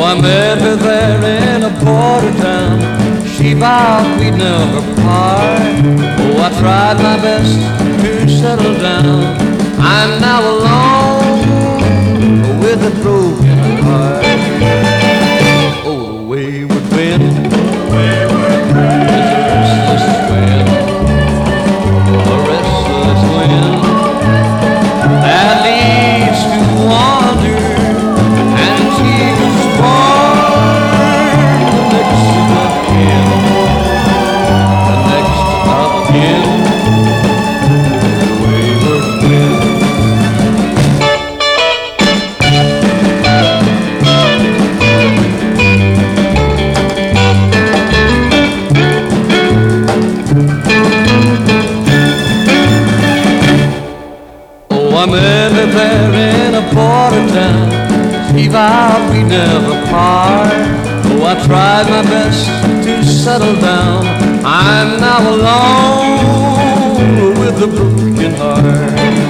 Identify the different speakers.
Speaker 1: I met her there in a border town. She vowed we'd never part. Oh, I tried my best to settle down. I'm now alone with a broken heart. Oh, the wayward wind is a restless wind, a restless wind that leads to wander and tears born the next of kin, the next of kin, the wayward wind. Oh, I met her there in a border town. She vowed we'd never part. Oh, I tried my best to settle down. I'm now alone with a broken heart.